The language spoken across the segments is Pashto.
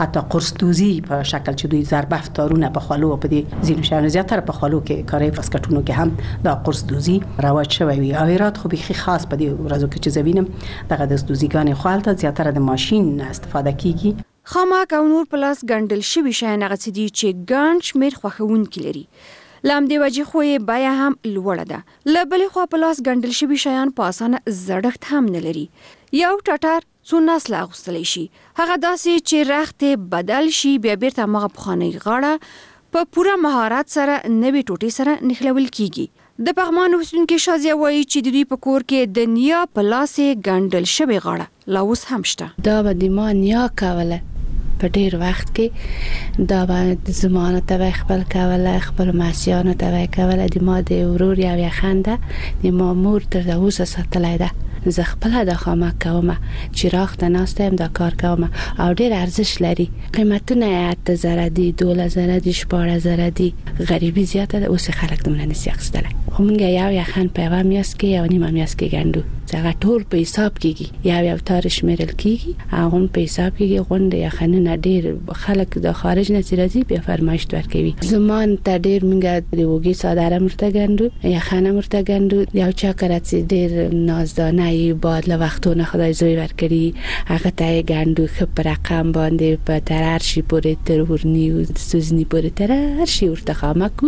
حتی قرص دوزی په شکل چې دوی ضربه تارونه په خولو په دې ځینو شیانو زیاتره په خولو کې کاري واسکټونو کې هم دا قرص دوزی رواج شوی وي. او ایراد خو به خاص په دې ورځو کې چې زبینم دغه د دوزیګانې خالته زیاتره د ماشين استفاده کیږي. خامک او نور پلاس ګندل شوي شیان هغه څه دي چې ګڼ شمېر خوښونکي لري. له همدې وجې خو یې بیه هم لوړه ده. له بلې خوا پلاس ګندل شوي شیان په اسانه زړښت هم نه لري. یو ټټر څو نسله اغوستلی شي، هغه داسې چې رخت بدل شي بیا بیرته هماغه پخوانۍ غاړه په پوره مهارت سره نوې ټوټې سره نښلول کیږي. د پغمان اوسیدونکي شازیه وایي چې د دوی په کور کې د نیا په لاسې ګنډل شوې غاړه لا اوس هم شته. دا به د ما نیا کوله په ډیر وخت کې، دا به زمانه ته خپل کوله، خپل ماسیانو ته کوله. د ما د ورور یو یخنده د ما مور تر اوسه ساتلای ده. زه خپل د خامک کوم چې راخ ته ناستم دا کار کوم او ډیر ارزش لري. قیمتونه 8000 دي، 12000 دي، 14000 دي. غریبی زیاته ده، اوس خلک دومره نسی اخستله. خو مونږ یو یخن په یو میاس کې یو نیمه میاس کې ګندو، څنګه ټول په حساب کېږي، یو تارش مېرل کېږي، هغه په حساب کېږي. غونډه یخنونه ډیر خلک د خارج نه راځي بیا فرمایش ورکوي. زمان ته ډیر مونږ د وګي صادره مرته ګندو، یخنه مرته ګندو. یو چا کرات ډیر نازدانه بعد له وختونه خدای زوی ورکړي، هغه ته ګندو خپ رقم باندې په ترار شي پورې تر ورنی او سوزنی پورې ترار شي ورته خامکو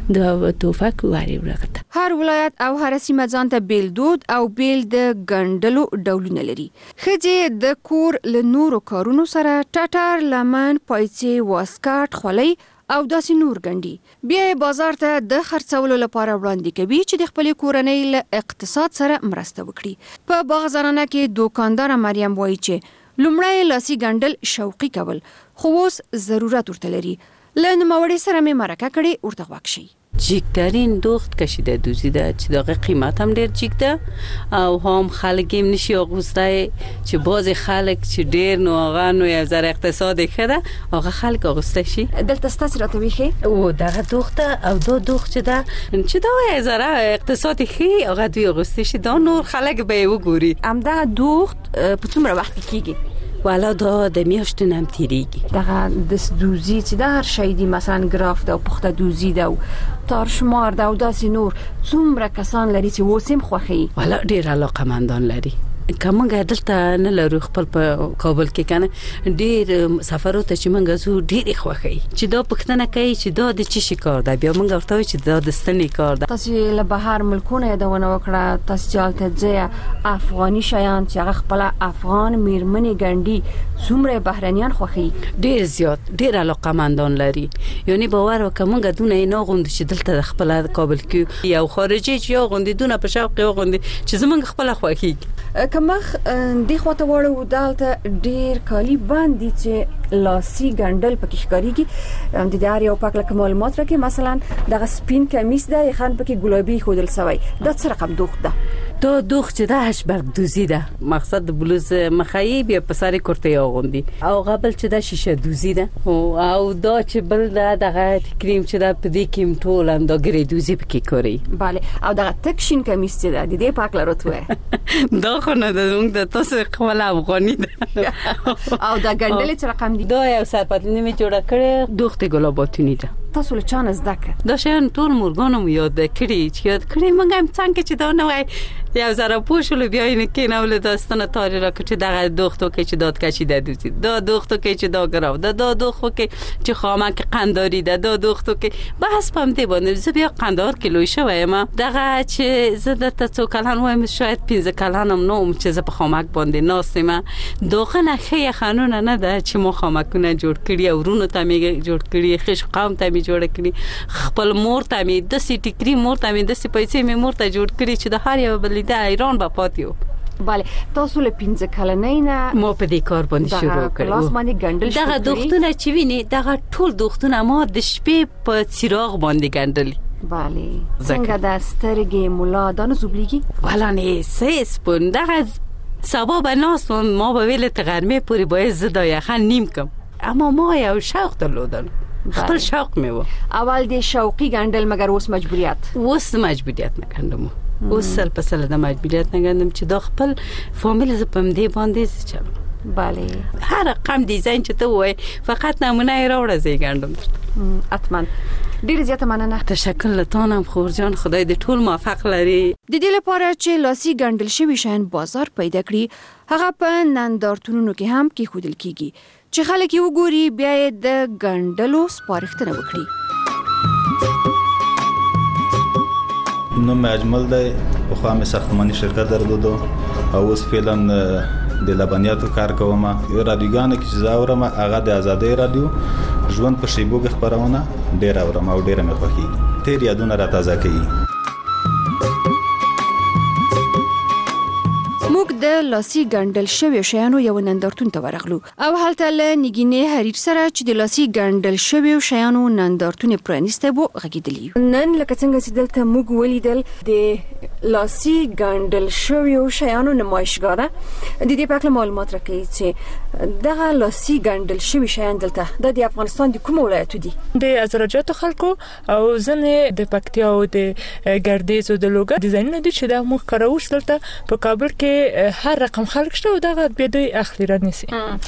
د توفک واری ورغته. هر ولایت او هر سیمه ځان ته بیل دود او بیل د ګندلو ډولونه لري. خځې د کور له نورو کارونو سره ټټر، لمن، پایڅې، واسکټ، خولۍ او داسې نور ګندي. بیا یې بازار ته د خرڅولو لپاره وړاندې کوي چې د خپلې کورنۍ له اقتصاد سره مرسته وکړي. په باغ زنانه کې دوکاندار مریم وایي چې لومړی لاسي ګندل شوقي کول، خو اوس ضرورت ورته لري. له نوموړې سره مې مرکه کړې، ورته غوږ شئ. جیکترین دوخت کشیده دوزیده چې داغه قیمت هم ډیر جیکده او هم خلک هم نشي اغوسته چې باز خلک چې ډیر نو هغه نو یو ذره اقتصاد خده هغه خلک اغوسته شي. دلته ستاسو راته ویخي او دغه دوخته او دو دوخت چې دا یو ذره اقتصاد خي هغه دوی اغوسته شي، دا نور خلک به وګوري. ام دا دوخت په څومره وخت کېږي؟ والا دا د میاشتو نم تیریږي. دغه د دوزی چې د هر شی دی، مثلا ګراف ده او پخته دوزی ده او تارشمار ده او داسې نور، څومره کسان لري چې وسیم خوخي؟ والا ډیر علاقمندان لري. کومه دلته نه لرو خپل په کابل کې کنه ډیر سفرو ته چې مونږ زو ډیر خوخي چې دا پښتنه کوي چې دا د چی کار ده، بیا مونږ ورته چې دا د ستنې کار ده. تاسو له بهر ملکونه یادونه وکړه، تاسو چالت ځه افغاني شیان چې هغه خپل افغان میرمنې ګندي، څومره بهرنیان خوخي؟ ډیر زیات، ډیر علاقمندان لري. یعنی باور وکړه مونږ دونه نه غوند چې دلته خپل کابل کې یو خارجي چې یو غوندونه په شوق یو غوندي چې زمونږ خپل خوخي. کمخ دی خواته وړو دالته ډیر کالی باندې چې لاسي ګندل پکې ښکاریږي. د دار یو پاک لکه معلومات راکې، مثلا دغه سپین کمیس ده خان پکې ګلابي خودل سوی، دا څه رقم دوخت ده؟ دا دوخت چې ده هشبرگ دوزی ده، مقصد د بلوز مخایی بیا په سر کورته اغوندي، او قبل چې ده شیشه دوزی ده، او دا چې بل ده دغه کریم چې ده په دې کې ټول هم دا ګری دوزی پکې کوي. bale او دغه تک شین کمیس چې ده د دې پاک لروتوه دا خو نه ده، موږ د تاسو خپل افغاني ده. او دا ګندل چې رقم دي؟ دا یو سرپتلنی می جوړه کړې دوخت ګلاباتونی ده. تاسو له چانه زده کړ؟ دا شان ټول مورګانو مو یاد کړی چې یاد کړی موږ هم څنګه چې دا نه وای یو زره پوښول بیا یې کې نو له داستانه تاری را کړی دغه دوختو کې چې داد کشي ده دوزی، دا دوختو کې چې دا ګراو ده، دا دوختو کې چې خامک قنداری ده، دا دوختو کې بحث پم دی باندې زه بیا قندار کیلو شوم. دغه چې زه د تاسو کلان وایم شاید 15 کلانم نو چې زه په خامک باندې ناستم. دوغه نه خې خانونه نه ده چې مو خامکونه جوړ کړی او ورونو ته می جوړ کړی، خش قوم ته می جوړ کړی، خپل مور ته می د سیټی کری مور ته می د سې پیسې می مور ته جوړ کړی چې د هر یو بلیده ایران با پاتیو. bale تاسو له 15 کلنۍ نه مو په دې کار باندې شروع کړو. لاس باندې ګندل شو. دغه دوختونه چې ویني دغه ټول دوختونه ما د شپې په چراغ باندې ګندل. bale څنګه د سترګې مولا د نزوبليږي؟ ولا نه سیس پون دغه سبب ناس ما به ویل تغرمه پوری باید زدا یخن نیم کم، اما ما یو شوق درلودل، خپل شوق می و. اول د شوقي ګندل مگر اوس مجبوریت؟ اوس مجبوریت نه کندم، اوس سل په سل د مجبوریت نه کندم چې د خپل فامیل ز پم دی باندې چلو. بله هر رقم دیزاین چې ته وای فقط نمونه یې راوړه زه ګنډم. حتما ډیر زیاته مننه. تشکر لتانم خور جان، خدای دې ټول موفق لري. د دې لپاره چې لاسي ګنډل شوي شیان بازار پیدا کړي هغه په نندارتونونو کې هم کېښودل کیږي چې خلک یې وګوري بیا یې د ګنډلو سپارښتنه وکړي. نوم اجمل دی، پخوا مې ساختماني شرکت درلودو او اوس فعلا د لبنیاتو کار کوم. رادیوګانو کې چې زاورم هغه د آزادۍ رادیو ژوند په شیبو کې خبرونه ډیر اورم او ډیر مې خوښیږي. تیر یادونه را تازه کوي. موږ د لاسي ګنډل شویو شیانو یو نندارتون ته ورغلو او هلته له نګینې حریر سره چې د لاسي ګنډل شویو شیانو نندارتون پرانیسته وو غږیدلی. نن لکه څنګه چې دلته موږ ولیدل د لاسي ګنډل شویو شیانو نمایشګاه ده. د دې په اړه معلومات راکوي چې دغه لاسي ګنډل شوي شیان دلته د افغانستان د کوم ولایتو دي؟ د ازرجاتو خلکو او ځنې د پکتیا او د ګردیز او د لوګر ډیزاینونه دي چې دا موږ کاروش دلته په کابل کې هر رقم خلک شته او دغه به دوی اخلي رانیسي.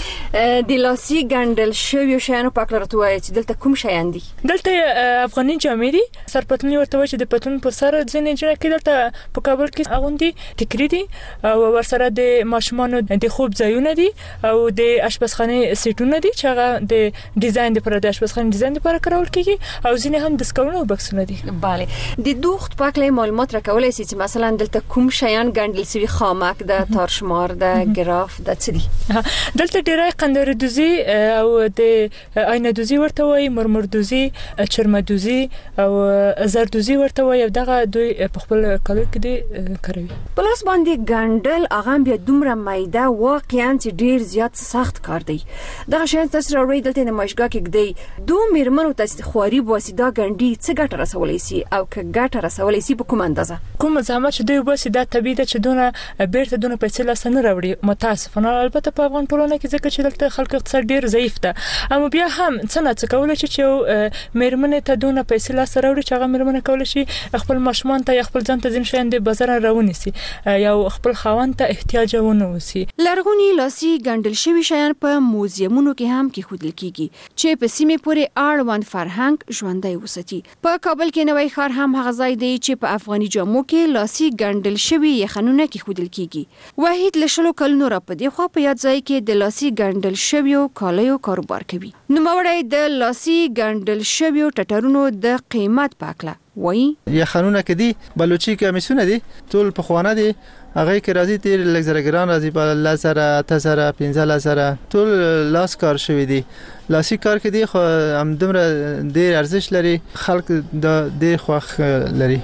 د لاسي ګنډل شویو شیانو په اړه راته وایي چې دلته کوم شیان دي؟ دلته افغاني جامې دي، سرپتلونی ورته وایي چې د پتلون پر سر ځینې جوړه کې دلته په کابل کې اغوندي ټیکري دي او ورسره د ماشومانو د خوب ځایونه دي او د اشپزخانه سیټونه دي چې هغه د ډیزاین لپاره د اشپزخانه ډیزاین لپاره کارول کیږي او ځینې هم د سکرونو او بکسونه دي. bale د دوخت په اړه معلومات راکولای شي چې مثلا دلته کوم شیان ګنډل شوی خامک د تارشمار د ګراف د څه دي؟ دلته ډیرای قندر دوزی او د آینه دوزی ورته وایي، مرمر دوزی، چرمه دوزی او زر دوزی ورته وایي. دغه دوی په خپل کالو کې دي کوي. پلاس باندې ګنډل هغه بیا دومره مایده واقعا چې ډیر زیات سخت کار دی. دغه شیان تاسو راوړی دلته نمایشګاه کې دی. دوه میرمنو تاسو خواري بواسطه ګنډي څه ګټه رسولای شي او که ګټه رسولای شي په کوم اندازه؟ کوم زحمت چې دوی بواسطه طبيعي ده چې دونه بیرته دونه پیسې لاسنه راوړي. متاسفانه البته په افغان ټولنه کې ځکه چې دلته خلک اقتصاد ډیر ضعیف ده، اما بیا هم څنګه کولای شي چې میرمنې ته دونه پیسې لاسه راوړي چې هغه میرمنې کولای شي خپل ماشومان ته یا خپل ځان ته ځین شیان د بازار راونیسي یا خپل خاوند ته احتیاج ونه وسی. لرغونی لاسي ګنډل شوي شیان په موزیمونو کې هم کېښودل کیږي چې په سیمه پورې اړوند فرهنګ ژوندۍ وساتي. په کابل کې نوی ښار هم هغه ځای دی چې په افغاني جامو کې لاسي ګنډل شوي یخنونه کېښودل کیږي. وحید لشلو کلونو را په دې خوا په یاد ځای کې د لاسي ګنډل شویو کالیو کاروبار کوي. نوموړی د لاسي ګنډل شویو ټټرونو د قیمت په اړه وایي. یخنونه کې دي، بلوچي کمیسونه دي، ټول په خوانه دي. هغه کې راځي تیر لګزرګران راځي په 1000 8000 15000 ټول لاس کار شوی دي. لاسي کار کې دي خو هم دومره ډیر ارزښت لري، خلک د ډیر خوښ لري.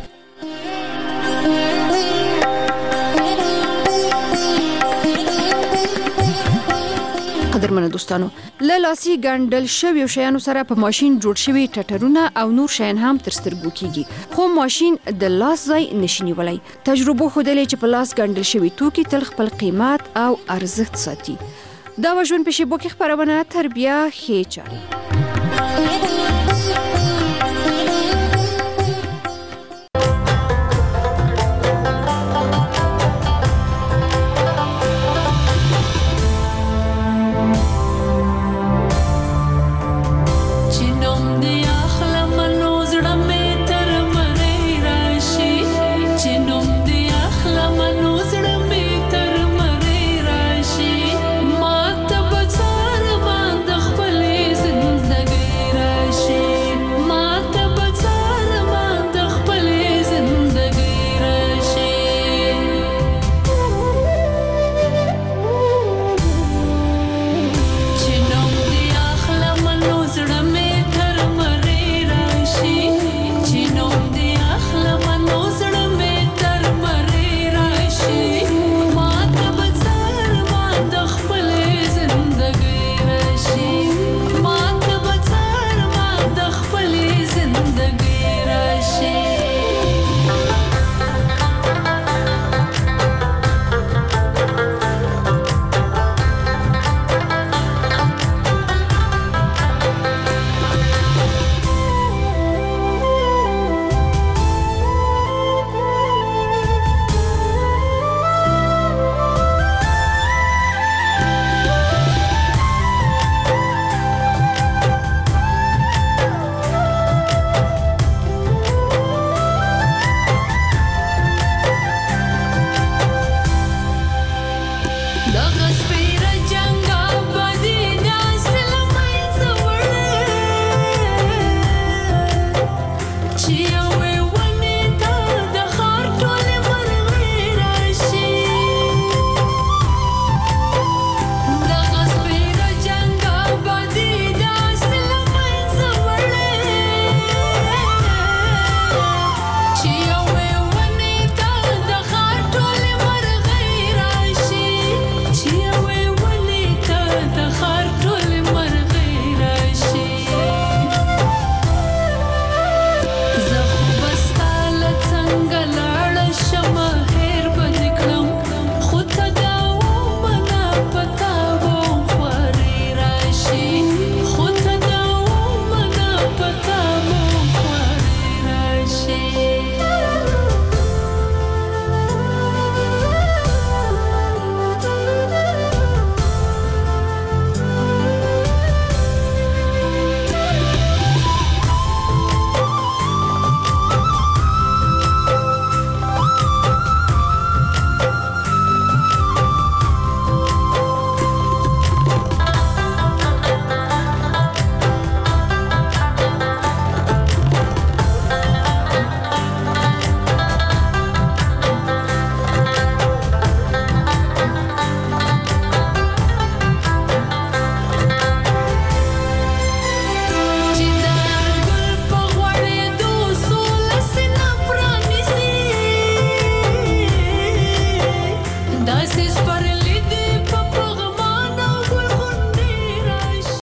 قدرمنو دوستانو، له لاسي ګنډل شویو شیانو سره په ماشين جوړ شوی ټټرونه او نور شیان هم تر سترګو کیږي، خو ماشين د لاس ځای نشي نیولای. تجربه ښودلې چې په لاس ګنډل شوی توکي تل خپل قیمت او ارزښت ساتي. دا وژن په شیبو کې خبرونه تربیه خې چاري.